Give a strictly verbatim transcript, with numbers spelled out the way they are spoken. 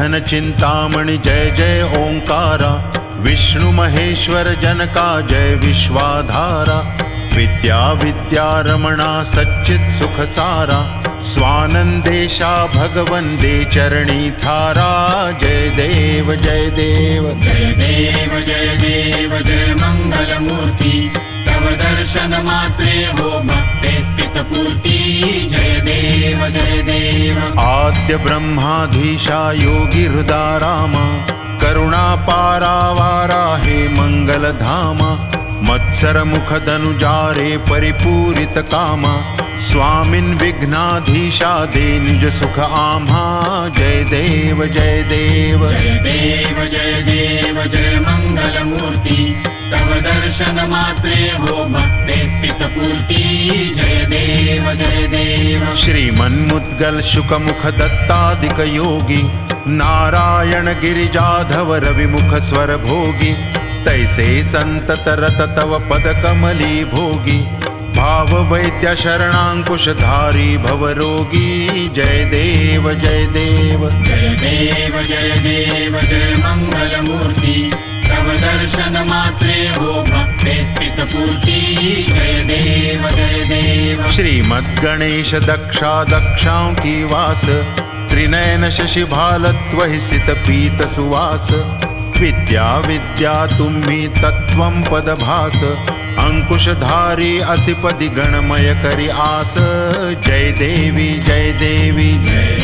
घन चिंतामणि जय जय ओंकारा, विष्णु महेश्वर जनका जय विश्वाधारा, विद्या विद्या रमणा सच्चित सुख सारा, स्वानंदेशा भगवंदे चरणी थारा। जय देव जय देव जय देव जय देव जय मंगल मूर्ति, तव दर्शन मात्रे हो भक्ते स्पित पूर्ति। जय देव जय देव आद्य ब्रह्माधीशा योगी हृदा रामा, करुणा पारावारा हे मंगल धामा, मत्सर मुख धनुजारे परिपूरित कामा, स्वामिन विघ्नाधीशा दे निज सुख आम्हा। जय देव जय देव जय देव जय देव जय मंगल मूर्ति, तव दर्शन मात्रे हो भक्ते स्पित पूर्ति। जय देव जय देव श्रीमन्मुद्गल शुक मुख दत्तादिक योगी, नारायण गिरिजाधव रविमुख स्वर भोगी, तैसे संतत रत तव पद कमली भोगी, भाव वैद्य शरणांकुश धारी भव रोगी। जय देव जय देव जय देव जय देव जय मंगल मूर्ति, तव दर्शन मात्रे हो भक्ते स्पित पूर्ति। जय देव जय देव श्रीमद् गणेश दक्षा दक्षाओं की वास, त्रिनयन शशि भालत्व सित पीत सुवास, विद्या विद्या तुम्ही तत्वं पदभास, अंकुशधारी असिपदि गणमय करि आस। जय देवी जय देवी जय